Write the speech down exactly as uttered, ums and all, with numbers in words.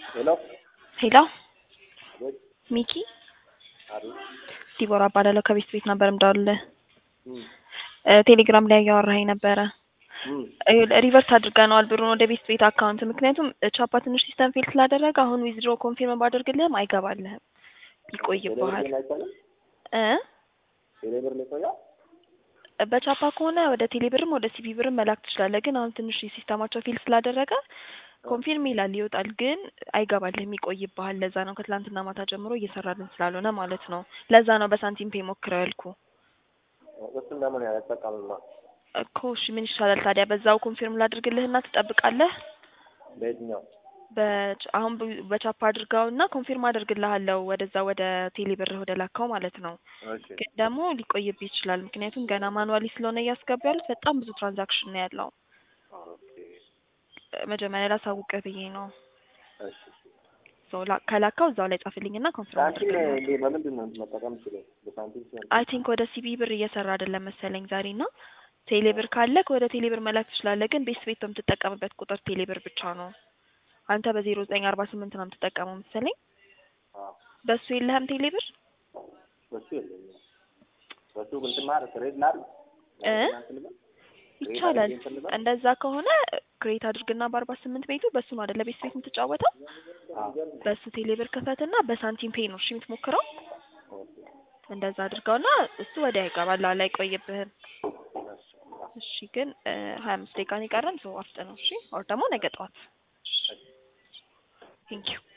Hello? ሄሎ Good. ሚኪ አሪ ዲቦራ እባላለሁ ከቤት ቤት ነበር እንደውልህ እም ቴሌግራም ላይ ያወራኸኝ ነበረ እም ሪቨርስ አድርገናል ብሩን ወደ ቤት ቤት አካውንት ምክንያቱም ቻፓ ትንሽ ሲስተም ፌል ስላደረገ አሁን ዊዝድሮ ኮንፊርም ባደርግልህም አይገባልህም ይቆይብሃል ቴሌብር ላይ ይቆያል እ ቴሌብር ላይ ይቆያል በቻፓ ከሆነ ወደ ቴሌብርም ወደ ሲቢ ብርም መላክ ትችላለህ ግን አሁን ትንሽ ሲስተማቸው ፌል ስላደረገ ኮንፊርም ይላል ይወጣል ግን አይገባልህም ይቆይብሃል ለዛ ነው ከትላንትና ማታ ጀምሮ እየሰራልን ስላልሆነ ማለት ነው ለዛ ነው በሳንቲም ፔ ሞክረው ያልኩ እሱን ለምን ያጠቃምማ እኮ እሺ ምን ይሻላል ታዲያ በዛው ኮንፊርም ላድርግልህና ትጠብቃለህ በየትኛው በቻ አሁን በቻፓ አድርገውና ኮንፊርም አደርግልሃለሁ ወደዛ ወደ ቴሌብር ወደ ላካው ማለት ነው እሺ ግን ደግሞ ሊቆይብህ ይችላል ምክንያቱም ገና ማኑዋሊ ስለሆነ እያስገቡ ያሉት በጣም ብዙ ትራንዛክሽን ነው ያለው ኦኬ መጀመሪያ ላሳውቅህ ብዬ ነው እሺ ሶ ላ ከላካው እዛው ላይ ጻፍልኝና ኮንፊርም ሳንቲም አድርግልኝ እንዴ በምንድን ነው መጠቀም ይችላል በሳንቲም ሲሆን አይ ቲንክ ወደ ሲቢ ብር እየሰራ አይደለም መሰለኝ ዛሬና ቴሌብር ካለክ ወደ ቴሌብር መላክ ትችላለህ ግን ቤት ቤት በምትጠቀምበት ቁጥር ቴሌብር ብቻ ነው አንተ በዜሮ ዘጠኝ አርባ ስምንት ነው የምትጠቀመው መሰለኝ አዎ በሱ የለህም ቴሌብር በሱ የለኝም በሱ ግን ትማር ትሬድ ላር እ ይቻላል እንደዛ ከሆነ ክሬት አድርግና በአርባ ስምንት ቤቱ በሱ ነው አይደለ ቤት ቤት የምትጫወተው በሱ ቴሌብር ክፈትና በሳንቲም ፔይ ነው እሺ የምትሞክረው እንደዛ አድርገውና እሱ ወዲያ ይገባል አይቆይብህም እሺ ግን ሀያ አምስት ደቂቃ ነው የቀረን ሶ አፍጥነው እሺ ኦር ደግሞ ነገ ጠዋት ቴንክ ዩ